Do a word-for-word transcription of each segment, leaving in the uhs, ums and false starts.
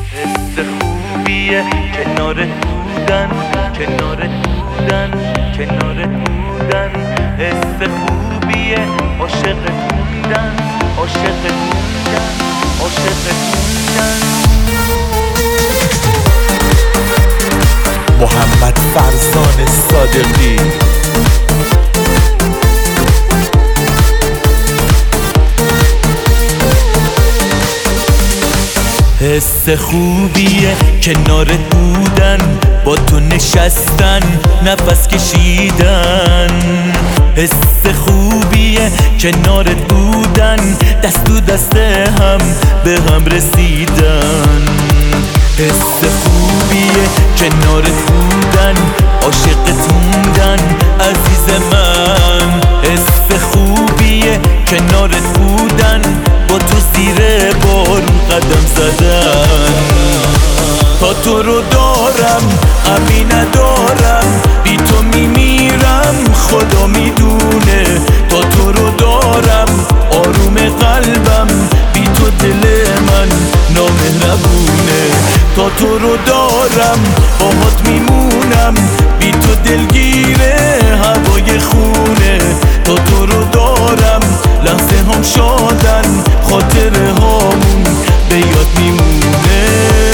حس خوبیه کنارت بودن، کنارت بودن، کنارت بودن. حس خوبیه عاشقت موندن، عاشقت موندن، عاشقت موندن. محمد فرزان صادقی. حس خوبیه کنارت بودن، با تو نشستن، نفس کشیدن. حس خوبیه کنارت بودن، دست تو دست هم به هم رسیدن. حس خوبیه کنارت بودن، عاشقت موندن عزیز من. حس خوبیه کنارت بودن، با تو زیر بارون قدم زدن. تا تو رو دارم غمی ندارم، بی تو میمیرم خدا میدونه. تا تو رو دارم آروم قلبم، بی تو دل من نامهربونه. تا تو رو دارم باهات میمونم، بی تو دلگیره هوای خونه. تا تو رو دارم لحظه هم شادن، خاطره هامون به یاد میمونه.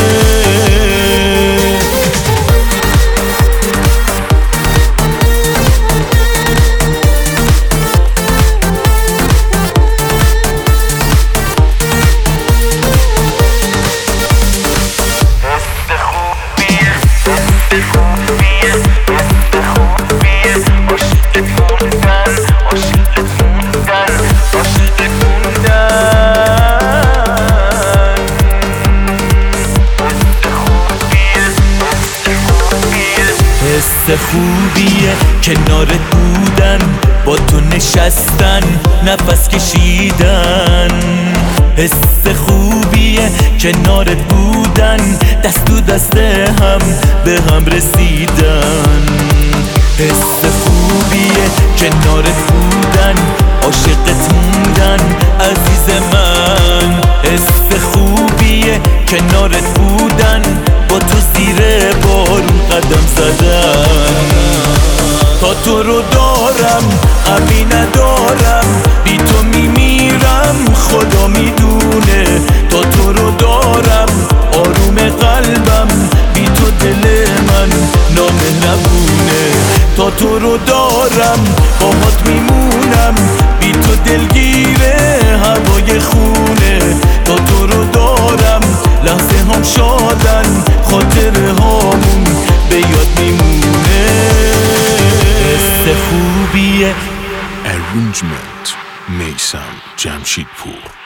حس خوبیه کنارت بودن، با تو نشستن، نفس کشیدن. حس خوبیه کنارت بودن، دست تو دست هم به هم رسیدن. حس خوبیه کنارت بودن، عاشقت موندن عزیز من. حس خوبیه کنارت بودن، با تو زیر بارون قدم زدن. تا تو رو دارم غمی ندارم، بی تو میمیرم خدا میدونه. تا تو رو دارم آروم قلبم، بی تو دل من نامهربونه. تا تو رو دارم باهات میمونم، بی تو دلگیره هوای خونه. تا تو رو دارم لحظه هم شادن، خاطره هامون به یاد میمونه. حس خوبیه. Arrangement میثم جمشیدپور.